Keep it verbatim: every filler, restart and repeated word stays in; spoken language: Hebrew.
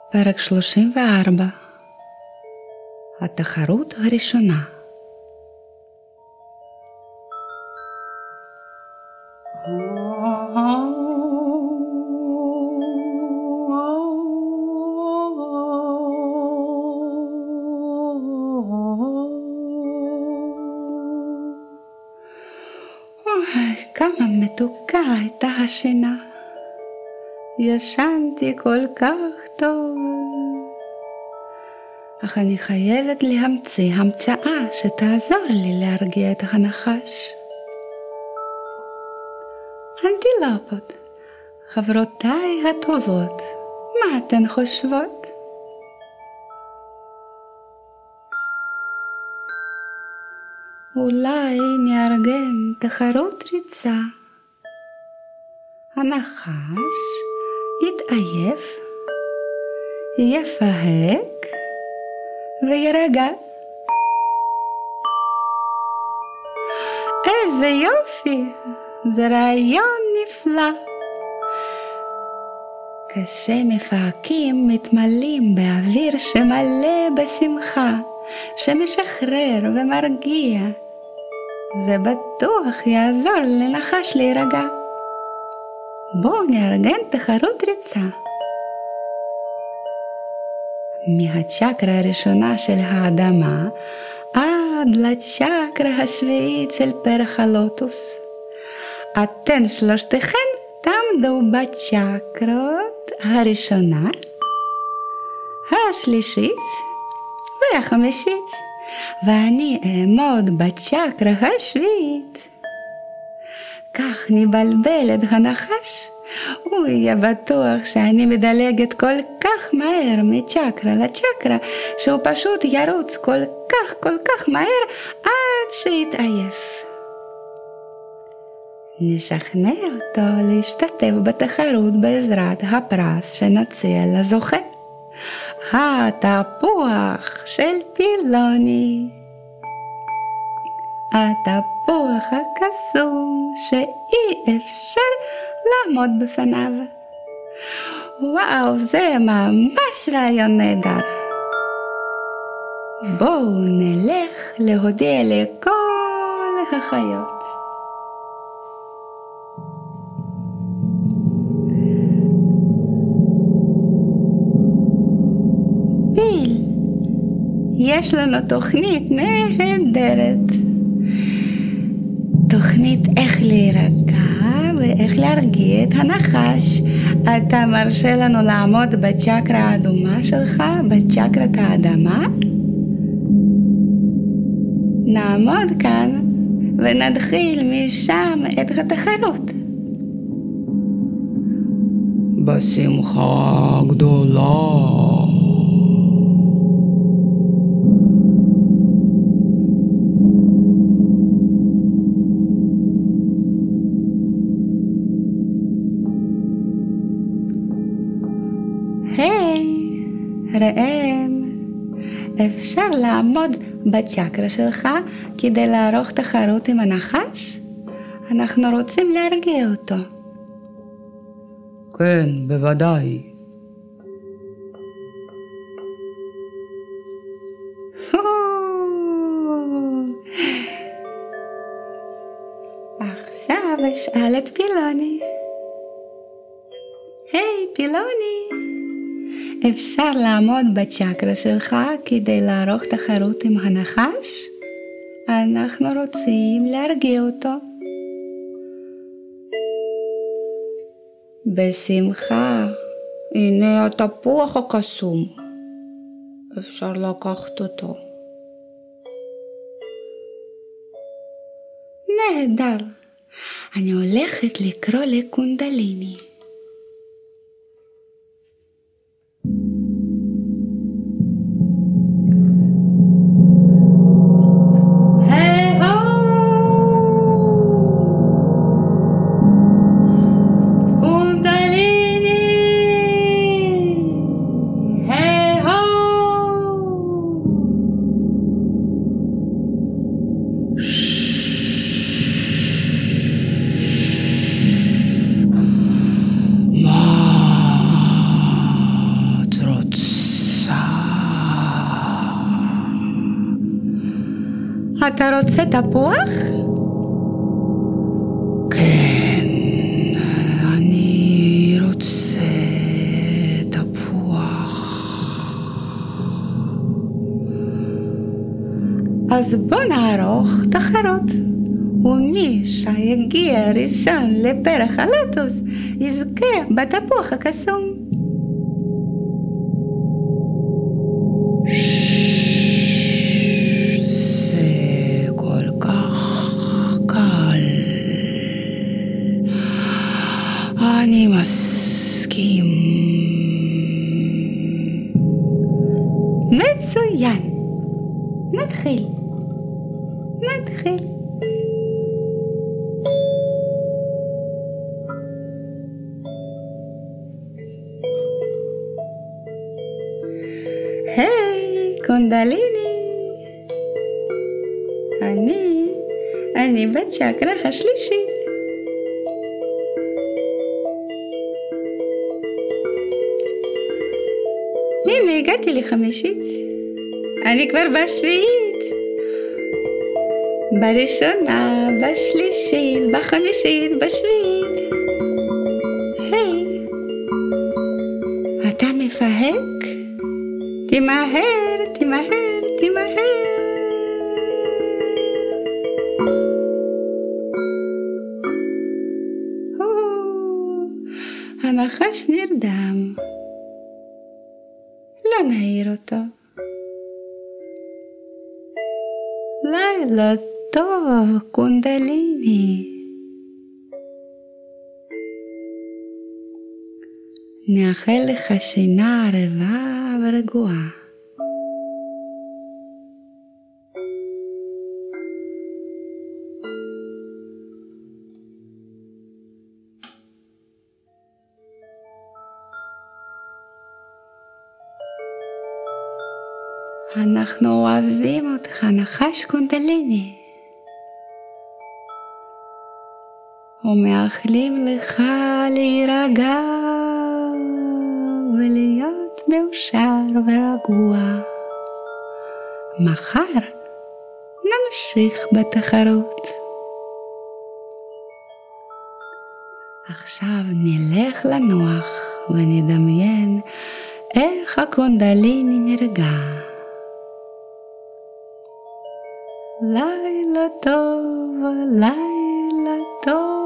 פרק שלושים וארבע. התחרות הראשונה. אוי, כמה מתוקה הייתה השינה. ישנתי כל כך טוב. אך אני חייבת להמציא המצאה שתעזור לי להרגיע את הנחש. אנטילופות, חברותיי הטובות, מה אתן חושבות? אולי נארגן תחרות ריצה. הנחש יתעייף, יפהק וירגע. איזה יופי, זה רעיון נפלא. כשמפהקים מתמלאים באוויר שמלא בשמחה, שמשחרר ומרגיע, זה בטוח יעזור לנחש להירגע. בואו נארגן תחרות ריצה. מהצ'קרה הראשונה של האדמה עד לצ'קרה השביעית של פרח הלוטוס. אתן שלושתכן תעמדו בצ'קרות הראשונה, השלישית והחמישית, ואני אעמוד בצ'קרה השביעית. כך נבלבל את הנחש, הוא יהיה בטוח שאני מדלגת כל כך מהר מצ'קרה לצ'קרה, שהוא פשוט ירוץ כל כך כל כך מהר עד שיתעייף. נשכנע אותו להשתתף בתחרות בעזרת הפרס שנציע לזוכה, התפוח של פילוני. התפוח הקסום שאי אפשר לעמוד בפניו. וואו, זה ממש רעיון נהדר. בואו נלך להודיע לכל החיות. פיל, יש לנו תוכנית נהדרת. תוכנית איך להירגע ואיך להרגיע את הנחש. אתה מרשה לנו לעמוד בצ'קרה האדומה שלך, בצ'קרת האדמה? נעמוד כאן ונתחיל משם את התחרות. בשמחה גדולה. היי, ראם, אפשר לעמוד בצ'קרה שלך כדי לערוך תחרות עם הנחש? אנחנו רוצים להרגיע אותו. כן, בוודאי. עכשיו אשאל את פילוני. היי, פילוני, אפשר לעמוד בצ'קרה שלך כדי לערוך תחרות עם הנחש? אנחנו רוצים להרגיע אותו. בשמחה. הנה התפוח הקסום. אפשר לקחת אותו. נהדר. אני הולכת לקרוא לקונדליני. אתה רוצה תפוח? כן, אני רוצה תפוח. אז בוא נערוך תחרות, ומי שיגיע ראשון לפרח הלוטוס יזכה בתפוח הקסום. זה כל כך קל. אני מסכים. מצוין. נתחיל. נתחיל. היי, קונדליני. אני, אני בצ'קרה השלישית. הנה, הגעתי לחמישית. אני כבר בשביעית. בראשונה, בשלישית, בחמישית, בשביעית. היי, אתה מפהק? תמהר, תמהר, תמהר. או, הנחש נרדם. לא נעיר אותו. לילה טוב, קונדליני. נאחל לך שינה ערבה ורגועה. אנחנו אוהבים אותך, נחש קונדליני. ומאחלים לך להירגע ולהיות מאושר ורגוע. מחר נמשיך בתחרות. עכשיו נלך לנוח ונדמיין איך הקונדליני נרגע. לילה טוב, לילה טוב.